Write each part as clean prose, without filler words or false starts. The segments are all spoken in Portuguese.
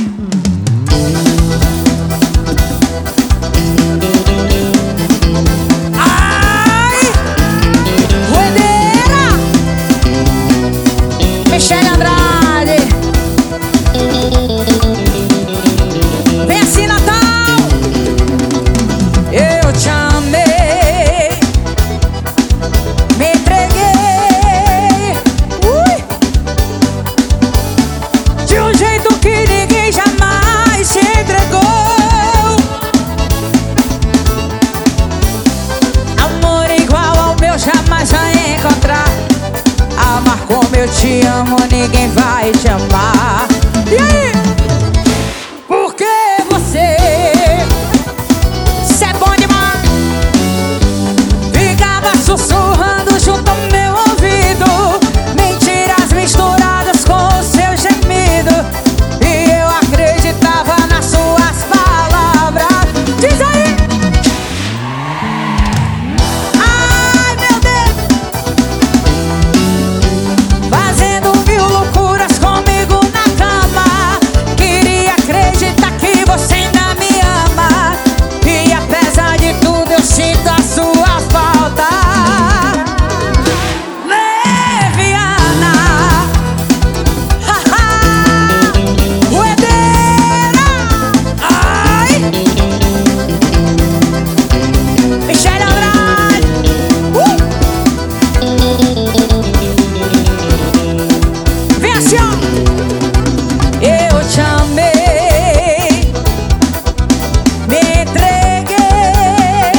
Eu te amo, ninguém vai te amar. E aí? Porque você é bom demais. Ficava sussurrando junto ao meu ouvido, mentiras misturadas com o seu gemido, e eu acreditava nas suas palavras. Diz aí! Ai, meu Deus! Fazendo mil loucuras comigo na cama. Queria acreditar que você ainda me ama, e apesar de tudo eu sinto a sua falta. Leviana, Ruedeira, ai, Michele Andrade, vem assim, ó. Eu te amei, me entreguei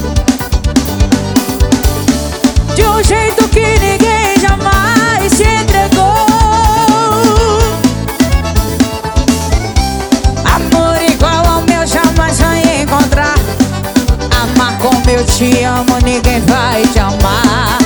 de um jeito que ninguém jamais se entregou. Amor igual ao meu jamais vai encontrar. Amar como eu te amo, ninguém vai te amar.